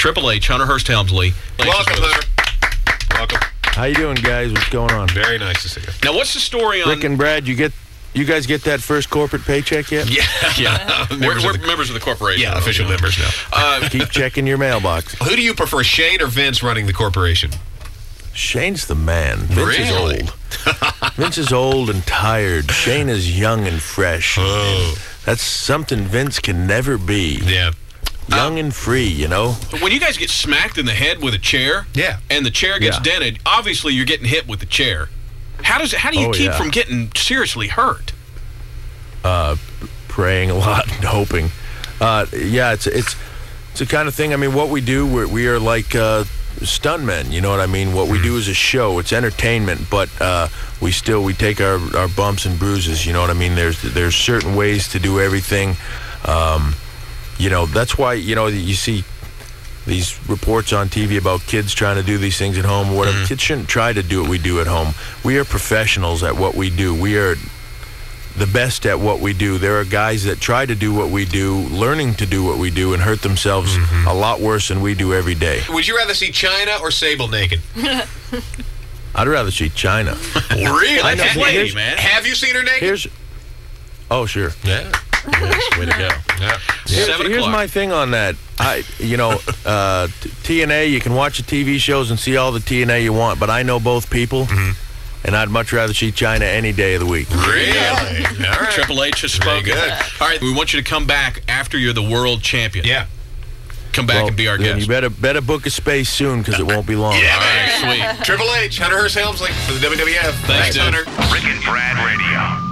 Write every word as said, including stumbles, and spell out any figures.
Triple H, Hunter Hearst Helmsley. Welcome, Hunter. Welcome. How you doing, guys? What's going on? Very nice to see you. Now, what's the story on... Rick and Brad, you get, you guys get that first corporate paycheck yet? Yeah, yeah. we're members, we're of the, members of the corporation. Yeah, official members now. Uh, Keep checking your mailbox. Who do you prefer, Shane or Vince running the corporation? Shane's the man. Vince Really? is old. Vince is old and tired. Shane is young and fresh. Oh. That's something Vince can never be. Yeah. Young and free, you know? when you guys get smacked in the head with a chair, Yeah. and the chair gets Yeah. dented, obviously you're getting hit with the chair. How does how do you Oh, keep yeah. from getting seriously hurt? Uh, praying a lot and hoping. Uh, yeah, it's it's it's the kind of thing. I mean, what we do, we're, we are like uh, stuntmen. You know what I mean? What we do is a show. It's entertainment, but uh, we still we take our, our bumps and bruises. You know what I mean? There's there's certain ways to do everything. Um, you know, that's why you know you see these reports on T V about kids trying to do these things at home or whatever. Mm-hmm. Kids shouldn't try to do what we do at home. We are professionals at what we do. We are the best at what we do. There are guys that try to do what we do, learning to do what we do, and hurt themselves Mm-hmm. a lot worse than we do every day. Would you rather see China or Sable naked? I'd rather see China. Really? I know. Have, Lady, you- man. have you seen her naked? Here's, oh sure. Yeah. Yes, way to go. Yeah. Here's, Seven here's o'clock. my thing on that. I, you know, uh, T N A. You can watch the T V shows and see all the T N A you want, but I know both people, and I'd much rather see China any day of the week. Really? All right. Triple H has Very spoken. good. All right, we want you to come back after you're the world champion. Yeah. Come back Well, and be our then guest. you better better book a space soon because it won't be long. Yeah, All man. right, sweet. Triple H, Hunter Hearst Helmsley for the W W F. Thanks, dude. Hunter. Rick and Brad Radio.